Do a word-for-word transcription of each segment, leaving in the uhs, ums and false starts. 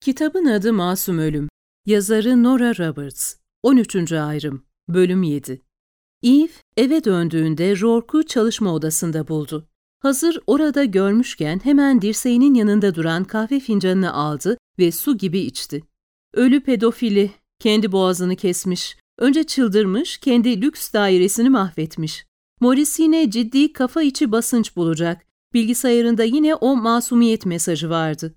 Kitabın adı Masum Ölüm. Yazarı Nora Roberts. on üçüncü Ayrım. Bölüm yedi. Eve eve döndüğünde Rourke'u çalışma odasında buldu. Hazır orada görmüşken hemen dirseğinin yanında duran kahve fincanını aldı ve su gibi içti. Ölü pedofili, kendi boğazını kesmiş, önce çıldırmış, kendi lüks dairesini mahvetmiş. Morris yine ciddi kafa içi basınç bulacak. Bilgisayarında yine o masumiyet mesajı vardı.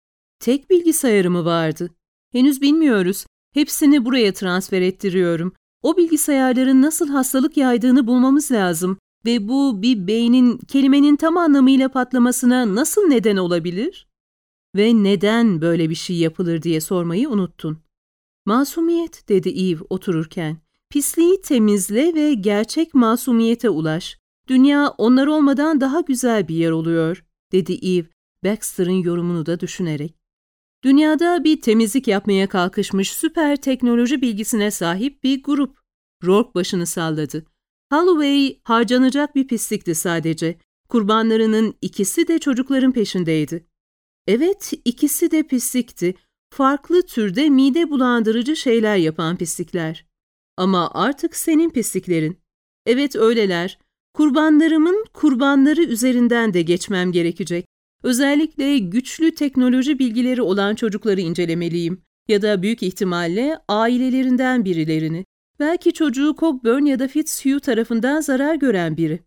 Tek bilgisayarı mı vardı? Henüz bilmiyoruz. Hepsini buraya transfer ettiriyorum. O bilgisayarların nasıl hastalık yaydığını bulmamız lazım ve bu bir beynin kelimenin tam anlamıyla patlamasına nasıl neden olabilir? Ve neden böyle bir şey yapılır diye sormayı unuttun. Masumiyet, dedi Eve otururken. Pisliği temizle ve gerçek masumiyete ulaş. Dünya onlar olmadan daha güzel bir yer oluyor, dedi Eve, Baxter'ın yorumunu da düşünerek. Dünyada bir temizlik yapmaya kalkışmış süper teknoloji bilgisine sahip bir grup. Rourke başını salladı. Holloway harcanacak bir pislikti sadece. Kurbanlarının ikisi de çocukların peşindeydi. Evet, ikisi de pislikti. Farklı türde mide bulandırıcı şeyler yapan pislikler. Ama artık senin pisliklerin. Evet öyleler. Kurbanlarımın kurbanları üzerinden de geçmem gerekecek. Özellikle güçlü teknoloji bilgileri olan çocukları incelemeliyim ya da büyük ihtimalle ailelerinden birilerini. Belki çocuğu Cockburn ya da Fitzhugh tarafından zarar gören biri.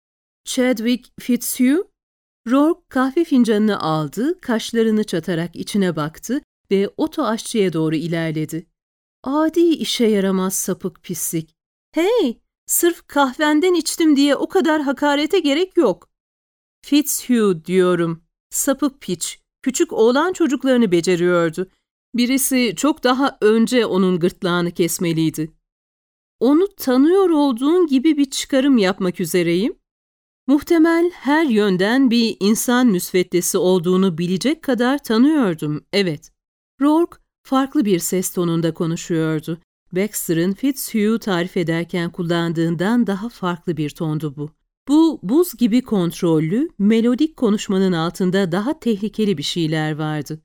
Chadwick Fitzhugh? Rourke kahve fincanını aldı, kaşlarını çatarak içine baktı ve oto aşçıya doğru ilerledi. Adi işe yaramaz sapık pislik. Hey, sırf kahvenden içtim diye o kadar hakarete gerek yok. Fitzhugh diyorum. Sapık piç. Küçük oğlan çocuklarını beceriyordu. Birisi çok daha önce onun gırtlağını kesmeliydi. Onu tanıyor olduğun gibi bir çıkarım yapmak üzereyim. Muhtemel her yönden bir insan müsveddesi olduğunu bilecek kadar tanıyordum, evet. Rourke farklı bir ses tonunda konuşuyordu. Baxter'ın Fitzhugh'u tarif ederken kullandığından daha farklı bir tondu bu. Bu buz gibi kontrollü, melodik konuşmanın altında daha tehlikeli bir şeyler vardı.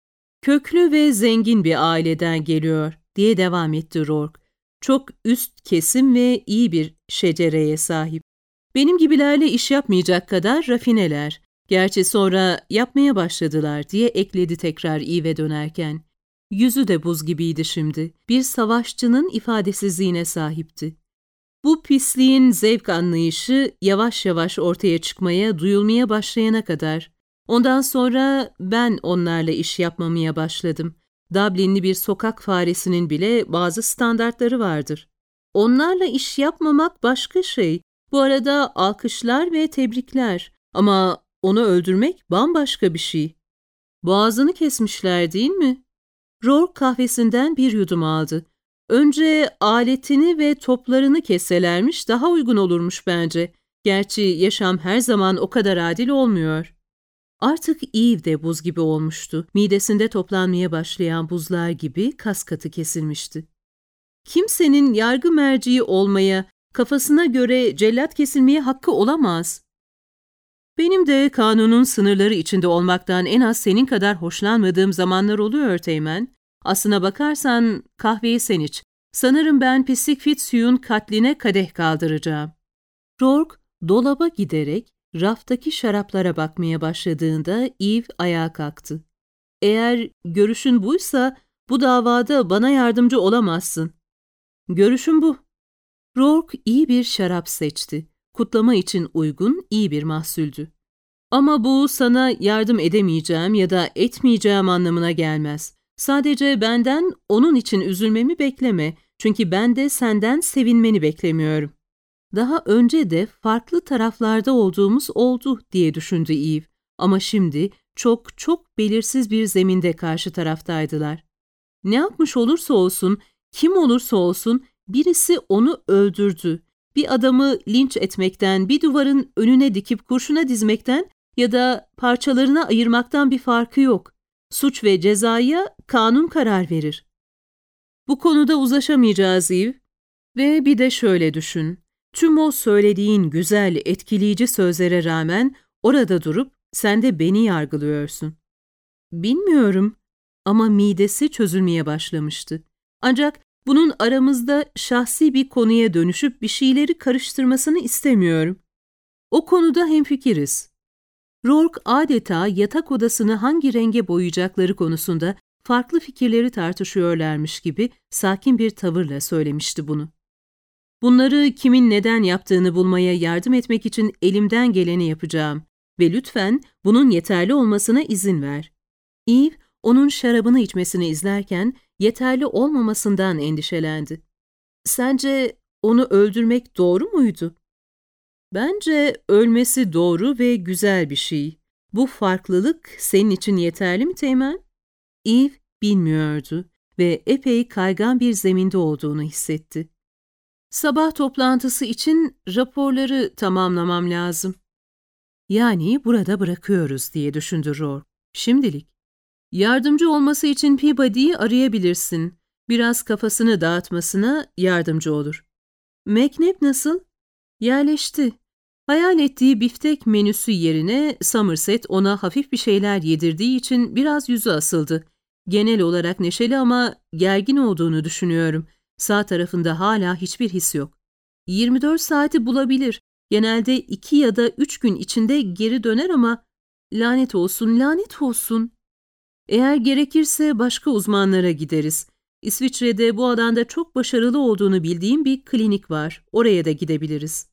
Köklü ve zengin bir aileden geliyor, diye devam etti Rourke. Çok üst kesim ve iyi bir şecereye sahip. Benim gibilerle iş yapmayacak kadar rafineler. Gerçi sonra yapmaya başladılar, diye ekledi tekrar Eve'e dönerken. Yüzü de buz gibiydi şimdi. Bir savaşçının ifadesizliğine sahipti. Bu pisliğin zevk anlayışı yavaş yavaş ortaya çıkmaya, duyulmaya başlayana kadar. Ondan sonra ben onlarla iş yapmamaya başladım. Dublinli bir sokak faresinin bile bazı standartları vardır. Onlarla iş yapmamak başka şey. Bu arada alkışlar ve tebrikler. Ama onu öldürmek bambaşka bir şey. Boğazını kesmişler değil mi? Rourke kahvesinden bir yudum aldı. Önce aletini ve toplarını kesselermiş daha uygun olurmuş bence. Gerçi yaşam her zaman o kadar adil olmuyor. Artık Eve de buz gibi olmuştu. Midesinde toplanmaya başlayan buzlar gibi kaskatı kesilmişti. Kimsenin yargı merciği olmaya, kafasına göre cellat kesilmeye hakkı olamaz. Benim de kanunun sınırları içinde olmaktan en az senin kadar hoşlanmadığım zamanlar oluyor Teğmen. Aslına bakarsan kahveyi sen iç. Sanırım ben pislik Fitzhugh'un katline kadeh kaldıracağım. Rourke dolaba giderek raftaki şaraplara bakmaya başladığında Eve ayağa kalktı. Eğer görüşün buysa bu davada bana yardımcı olamazsın. Görüşüm bu. Rourke iyi bir şarap seçti. Kutlama için uygun, iyi bir mahsuldü. Ama bu sana yardım edemeyeceğim ya da etmeyeceğim anlamına gelmez. Sadece benden onun için üzülmemi bekleme. Çünkü ben de senden sevinmeni beklemiyorum. Daha önce de farklı taraflarda olduğumuz oldu diye düşündü Eve. Ama şimdi çok çok belirsiz bir zeminde karşı taraftaydılar. Ne yapmış olursa olsun, kim olursa olsun birisi onu öldürdü. Bir adamı linç etmekten, bir duvarın önüne dikip kurşuna dizmekten ya da parçalarına ayırmaktan bir farkı yok. Suç ve cezaya kanun karar verir. Bu konuda uzlaşamayacağız Eve. Ve bir de şöyle düşün. Tüm o söylediğin güzel, etkileyici sözlere rağmen orada durup sen de beni yargılıyorsun. Bilmiyorum. Ama midesi çözülmeye başlamıştı. Ancak bunun aramızda şahsi bir konuya dönüşüp bir şeyleri karıştırmasını istemiyorum. O konuda hemfikiriz. Rourke adeta yatak odasını hangi renge boyayacakları konusunda farklı fikirleri tartışıyorlarmış gibi sakin bir tavırla söylemişti bunu. Bunları kimin neden yaptığını bulmaya yardım etmek için elimden geleni yapacağım ve lütfen bunun yeterli olmasına izin ver. Eve, onun şarabını içmesini izlerken yeterli olmamasından endişelendi. Sence onu öldürmek doğru muydu? Bence ölmesi doğru ve güzel bir şey. Bu farklılık senin için yeterli mi Teğmen? Eve bilmiyordu ve epey kaygan bir zeminde olduğunu hissetti. Sabah toplantısı için raporları tamamlamam lazım. Yani burada bırakıyoruz diye düşündü Rourke. Şimdilik. Yardımcı olması için Peabody'yi arayabilirsin. Biraz kafasını dağıtmasına yardımcı olur. McNabb nasıl? Yerleşti. Hayal ettiği biftek menüsü yerine Somerset ona hafif bir şeyler yedirdiği için biraz yüzü asıldı. Genel olarak neşeli ama gergin olduğunu düşünüyorum. Sağ tarafında hala hiçbir his yok. yirmi dört saati bulabilir. Genelde iki ya da üç gün içinde geri döner ama lanet olsun, lanet olsun. Eğer gerekirse başka uzmanlara gideriz. İsviçre'de bu alanda çok başarılı olduğunu bildiğim bir klinik var. Oraya da gidebiliriz.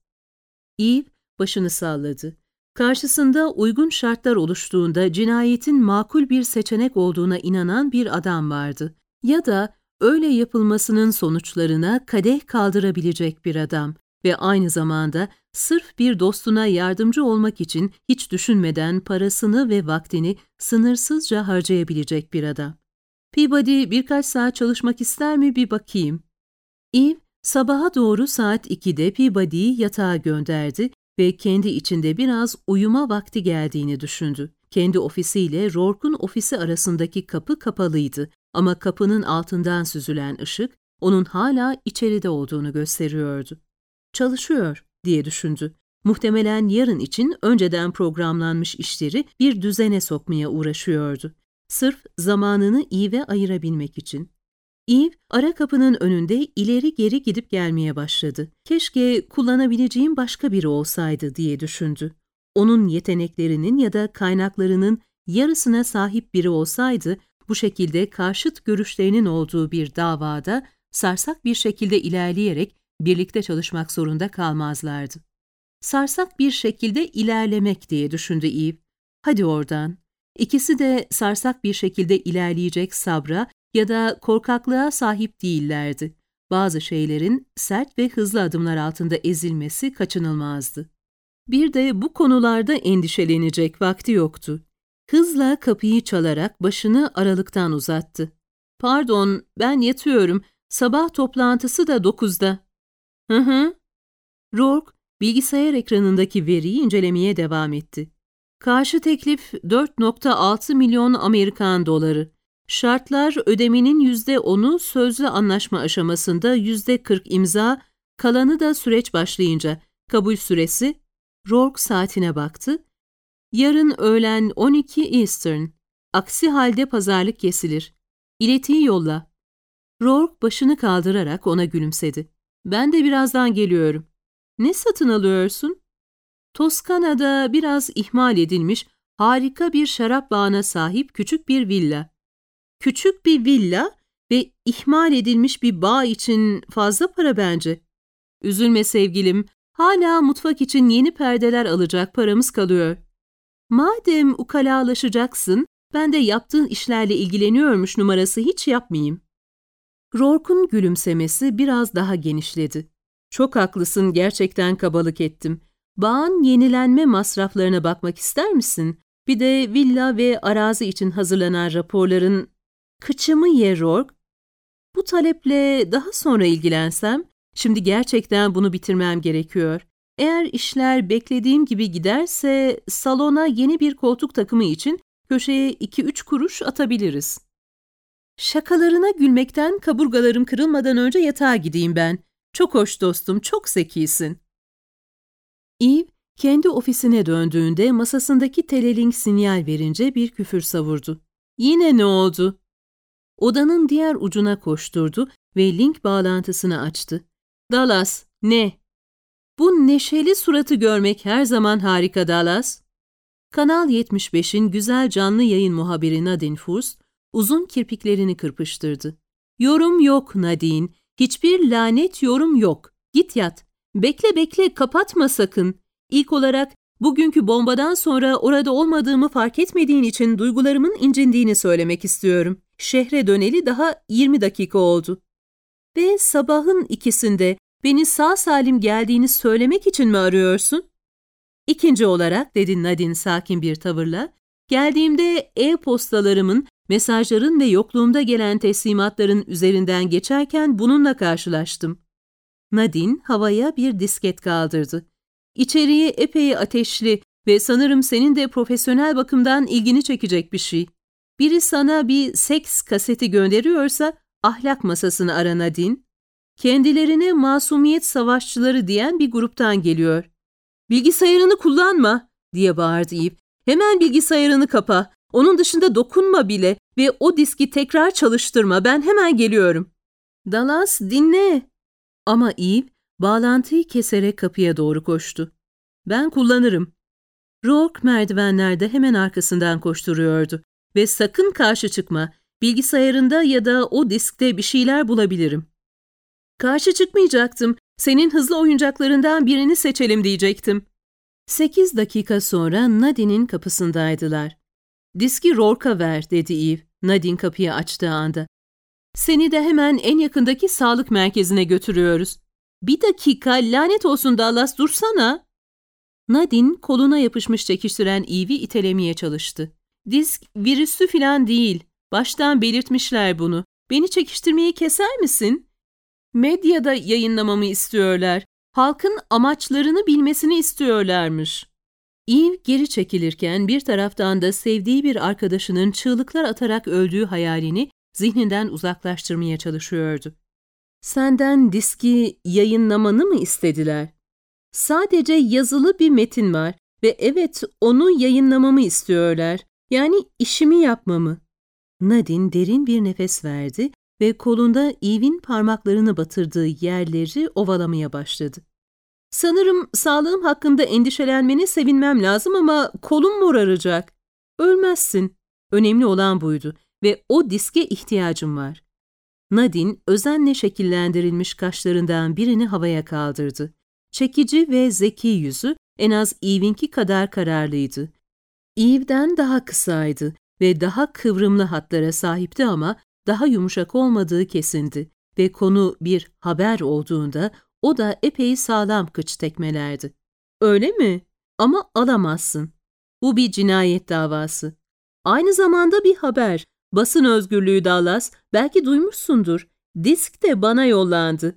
Eve başını salladı. Karşısında uygun şartlar oluştuğunda cinayetin makul bir seçenek olduğuna inanan bir adam vardı. Ya da öyle yapılmasının sonuçlarına kadeh kaldırabilecek bir adam ve aynı zamanda sırf bir dostuna yardımcı olmak için hiç düşünmeden parasını ve vaktini sınırsızca harcayabilecek bir adam. Peabody birkaç saat çalışmak ister mi bir bakayım. Eve sabaha doğru saat ikide Peabody'yi yatağa gönderdi ve kendi içinde biraz uyuma vakti geldiğini düşündü. Kendi ofisiyle Rourke'un ofisi arasındaki kapı kapalıydı ama kapının altından süzülen ışık onun hala içeride olduğunu gösteriyordu. Çalışıyor diye düşündü. Muhtemelen yarın için önceden programlanmış işleri bir düzene sokmaya uğraşıyordu. Sırf zamanını Eve'e ayırabilmek için. Eve, ara kapının önünde ileri geri gidip gelmeye başladı. Keşke kullanabileceğim başka biri olsaydı diye düşündü. Onun yeteneklerinin ya da kaynaklarının yarısına sahip biri olsaydı, bu şekilde karşıt görüşlerinin olduğu bir davada sarsak bir şekilde ilerleyerek birlikte çalışmak zorunda kalmazlardı. Sarsak bir şekilde ilerlemek diye düşündü Eve. Hadi oradan. İkisi de sarsak bir şekilde ilerleyecek sabra ya da korkaklığa sahip değillerdi. Bazı şeylerin sert ve hızlı adımlar altında ezilmesi kaçınılmazdı. Bir de bu konularda endişelenecek vakti yoktu. Hızla kapıyı çalarak başını aralıktan uzattı. Pardon, ben yatıyorum. Sabah toplantısı da dokuzda. Hı hı. Rourke, bilgisayar ekranındaki veriyi incelemeye devam etti. Karşı teklif dört nokta altı milyon Amerikan doları. Şartlar ödemenin yüzde onu sözlü anlaşma aşamasında yüzde kırk imza, kalanı da süreç başlayınca. Kabul süresi, Rourke saatine baktı. Yarın öğlen on iki Eastern. Aksi halde pazarlık kesilir. İletiyi yolla. Rourke başını kaldırarak ona gülümsedi. Ben de birazdan geliyorum. Ne satın alıyorsun? Toskana'da biraz ihmal edilmiş, harika bir şarap bağına sahip küçük bir villa. Küçük bir villa ve ihmal edilmiş bir bağ için fazla para bence. Üzülme sevgilim, hala mutfak için yeni perdeler alacak paramız kalıyor. Madem ukalalaşacaksın, ben de yaptığın işlerle ilgileniyormuş numarası hiç yapmayayım. Rourke'un gülümsemesi biraz daha genişledi. Çok haklısın, gerçekten kabalık ettim. Bağın yenilenme masraflarına bakmak ister misin? Bir de villa ve arazi için hazırlanan raporların... Kıçımı ye Rourke. Bu taleple daha sonra ilgilensem, şimdi gerçekten bunu bitirmem gerekiyor. Eğer işler beklediğim gibi giderse salona yeni bir koltuk takımı için köşeye iki üç kuruş atabiliriz. Şakalarına gülmekten kaburgalarım kırılmadan önce yatağa gideyim ben. Çok hoş dostum, çok zekisin. Eve, kendi ofisine döndüğünde masasındaki telelink sinyal verince bir küfür savurdu. Yine ne oldu? Odanın diğer ucuna koşturdu ve link bağlantısını açtı. Dallas, ne? Bu neşeli suratı görmek her zaman harika Dallas. Kanal yetmiş beşin güzel canlı yayın muhabiri Nadine Furst, uzun kirpiklerini kırpıştırdı. Yorum yok Nadine, hiçbir lanet yorum yok. Git yat. Bekle bekle, kapatma sakın. İlk olarak bugünkü bombadan sonra orada olmadığımı fark etmediğin için duygularımın incindiğini söylemek istiyorum. Şehre döneli daha yirmi dakika oldu. Ve sabahın ikisinde beni sağ salim geldiğini söylemek için mi arıyorsun? İkinci olarak, dedi Nadine sakin bir tavırla, geldiğimde e-postalarımın, mesajların ve yokluğumda gelen teslimatların üzerinden geçerken bununla karşılaştım. Nadine havaya bir disket kaldırdı. İçeriği epey ateşli ve sanırım senin de profesyonel bakımdan ilgini çekecek bir şey. Biri sana bir seks kaseti gönderiyorsa ahlak masasını ara Nadine. Kendilerine masumiyet savaşçıları diyen bir gruptan geliyor. Bilgisayarını kullanma, diye bağırdı Eve. Hemen bilgisayarını kapa. Onun dışında dokunma bile ve o diski tekrar çalıştırma. Ben hemen geliyorum. Dallas, dinle. Ama Eve bağlantıyı keserek kapıya doğru koştu. Ben kullanırım. Rourke merdivenlerde hemen arkasından koşturuyordu. Ve sakın karşı çıkma. Bilgisayarında ya da o diskte bir şeyler bulabilirim. Karşı çıkmayacaktım. Senin hızlı oyuncaklarından birini seçelim diyecektim. Sekiz dakika sonra Nadine'in kapısındaydılar. Diski Rourke'a ver, dedi Eve, Nadine kapıyı açtığı anda. Seni de hemen en yakındaki sağlık merkezine götürüyoruz. Bir dakika, lanet olsun Dallas, dursana. Nadine koluna yapışmış çekiştiren Eve'i itelemeye çalıştı. Disk virüslü filan değil. Baştan belirtmişler bunu. Beni çekiştirmeyi keser misin? Medyada yayınlamamı istiyorlar. Halkın amaçlarını bilmesini istiyorlarmış. Eve geri çekilirken bir taraftan da sevdiği bir arkadaşının çığlıklar atarak öldüğü hayalini zihninden uzaklaştırmaya çalışıyordu. Senden diski yayınlamanı mı istediler? Sadece yazılı bir metin var ve evet, onu yayınlamamı istiyorlar. Yani işimi yapmamı. Nadine derin bir nefes verdi ve kolunda Eve'in parmaklarını batırdığı yerleri ovalamaya başladı. Sanırım sağlığım hakkında endişelenmene sevinmem lazım ama kolum moraracak. Ölmezsin. Önemli olan buydu ve o diske ihtiyacım var. Nadine özenle şekillendirilmiş kaşlarından birini havaya kaldırdı. Çekici ve zeki yüzü en az Eve'inki kadar kararlıydı. Eve'den daha kısaydı ve daha kıvrımlı hatlara sahipti ama daha yumuşak olmadığı kesindi ve konu bir haber olduğunda o da epey sağlam kıç tekmelerdi. Öyle mi? Ama alamazsın. Bu bir cinayet davası. Aynı zamanda bir haber. Basın özgürlüğü Dallas, belki duymuşsundur. Disk de bana yollandı.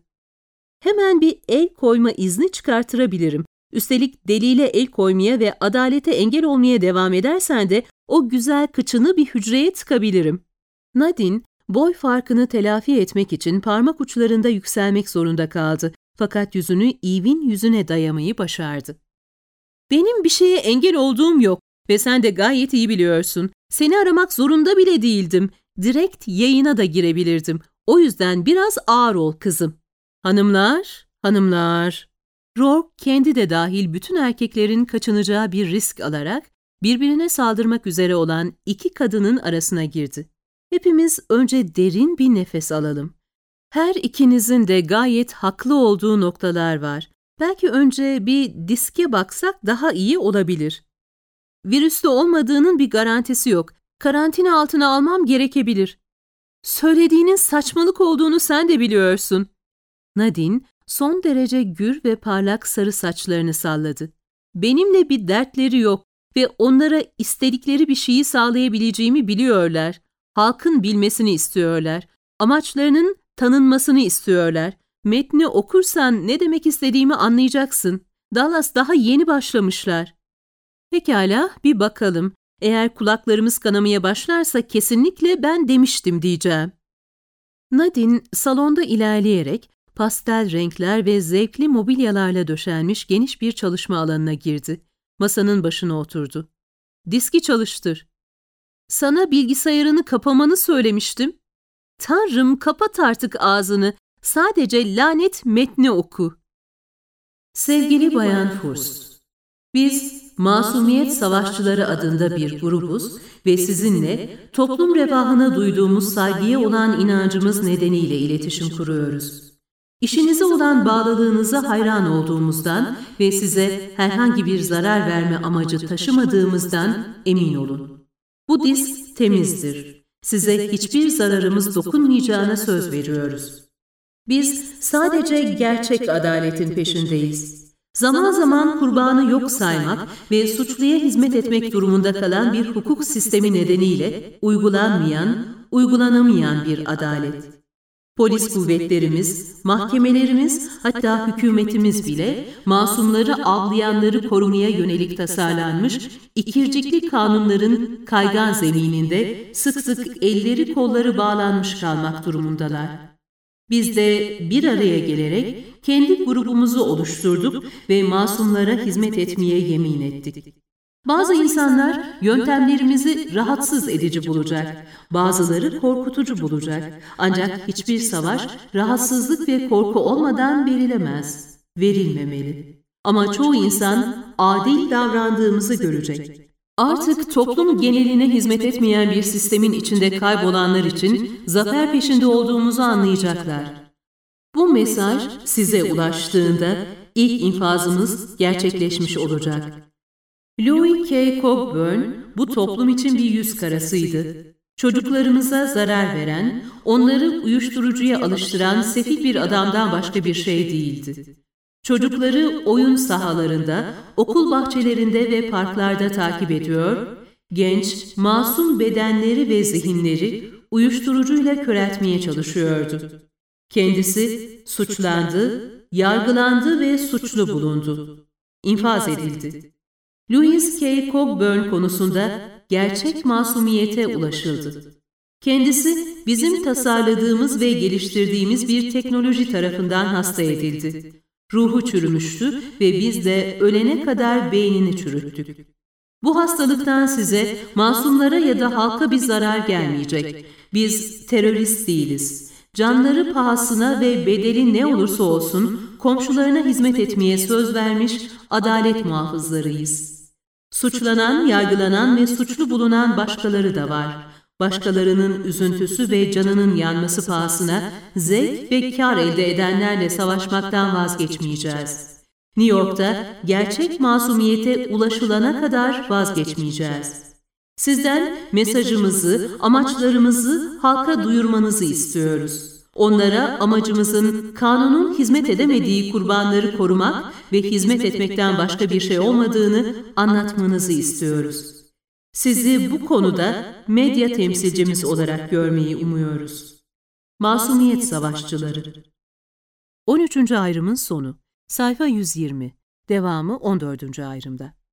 Hemen bir el koyma izni çıkartırabilirim. Üstelik delile el koymaya ve adalete engel olmaya devam edersen de o güzel kıçını bir hücreye tıkabilirim. Nadine, boy farkını telafi etmek için parmak uçlarında yükselmek zorunda kaldı. Fakat yüzünü Eve'in yüzüne dayamayı başardı. Benim bir şeye engel olduğum yok ve sen de gayet iyi biliyorsun. Seni aramak zorunda bile değildim. Direkt yayına da girebilirdim. O yüzden biraz ağır ol kızım. Hanımlar, hanımlar. Rourke kendi de dahil bütün erkeklerin kaçınacağı bir risk alarak birbirine saldırmak üzere olan iki kadının arasına girdi. Hepimiz önce derin bir nefes alalım. Her ikinizin de gayet haklı olduğu noktalar var. Belki önce bir diske baksak daha iyi olabilir. Virüslü olmadığının bir garantisi yok. Karantina altına almam gerekebilir. Söylediğinin saçmalık olduğunu sen de biliyorsun. Nadine son derece gür ve parlak sarı saçlarını salladı. Benimle bir dertleri yok ve onlara istedikleri bir şeyi sağlayabileceğimi biliyorlar. Halkın bilmesini istiyorlar. Amaçlarının tanınmasını istiyorlar. Metni okursan ne demek istediğimi anlayacaksın. Dallas, daha yeni başlamışlar. Pekala, bir bakalım. Eğer kulaklarımız kanamaya başlarsa kesinlikle ben demiştim diyeceğim. Nadine salonda ilerleyerek pastel renkler ve zevkli mobilyalarla döşenmiş geniş bir çalışma alanına girdi. Masanın başına oturdu. Diski çalıştır. Sana bilgisayarını kapamanı söylemiştim. Tanrım, kapat artık ağzını, sadece lanet metni oku. Sevgili Bayan Furs, biz Masumiyet Savaşçıları adında bir grubuz ve sizinle toplum refahına duyduğumuz saygıya olan inancımız nedeniyle iletişim kuruyoruz. İşinize olan bağlılığınıza hayran olduğumuzdan ve size herhangi bir zarar verme amacı taşımadığımızdan emin olun. Bu disk temizdir. Size hiçbir zararımız dokunmayacağına söz veriyoruz. Biz sadece gerçek adaletin peşindeyiz. Zaman zaman kurbanı yok saymak ve suçluya hizmet etmek durumunda kalan bir hukuk sistemi nedeniyle uygulanmayan, uygulanamayan bir adalet. Polis kuvvetlerimiz, mahkemelerimiz, hatta hükümetimiz bile masumları avlayanları korumaya yönelik tasarlanmış ikircikli kanunların kaygan zemininde sık sık elleri kolları bağlanmış kalmak durumundalar. Biz de bir araya gelerek kendi grubumuzu oluşturduk ve masumlara hizmet etmeye yemin ettik. Bazı insanlar yöntemlerimizi rahatsız edici bulacak, bazıları korkutucu bulacak. Ancak hiçbir savaş rahatsızlık ve korku olmadan verilemez, verilmemeli. Ama çoğu insan adil davrandığımızı görecek. Artık toplum geneline hizmet etmeyen bir sistemin içinde kaybolanlar için zafer peşinde olduğumuzu anlayacaklar. Bu mesaj size ulaştığında ilk infazımız gerçekleşmiş olacak. Louis K. Cockburn bu toplum için bir yüz karasıydı. Çocuklarımıza zarar veren, onları uyuşturucuya alıştıran sefil bir adamdan başka bir şey değildi. Çocukları oyun sahalarında, okul bahçelerinde ve parklarda takip ediyor, genç, masum bedenleri ve zihinleri uyuşturucuyla köreltmeye çalışıyordu. Kendisi suçlandı, yargılandı ve suçlu bulundu. İnfaz edildi. Louis K. Cockburn konusunda gerçek masumiyete ulaşıldı. Kendisi bizim tasarladığımız ve geliştirdiğimiz bir teknoloji tarafından hasta edildi. Ruhu çürümüştü ve biz de ölene kadar beynini çürüttük. Bu hastalıktan size, masumlara ya da halka bir zarar gelmeyecek. Biz terörist değiliz. Canları pahasına ve bedeli ne olursa olsun komşularına hizmet etmeye söz vermiş adalet muhafızlarıyız. Suçlanan, yargılanan ve suçlu bulunan başkaları da var. Başkalarının üzüntüsü ve canının yanması pahasına zevk ve kar elde edenlerle savaşmaktan vazgeçmeyeceğiz. New York'ta gerçek masumiyete ulaşılana kadar vazgeçmeyeceğiz. Sizden mesajımızı, amaçlarımızı halka duyurmanızı istiyoruz. Onlara amacımızın kanunun hizmet edemediği kurbanları korumak ve hizmet etmekten başka bir şey olmadığını anlatmanızı istiyoruz. Sizi bu konuda medya temsilcimiz olarak görmeyi umuyoruz. Masumiyet Savaşçıları. on üçüncü ayrımın sonu. Sayfa yüz yirmi. Devamı on dördüncü ayrımda.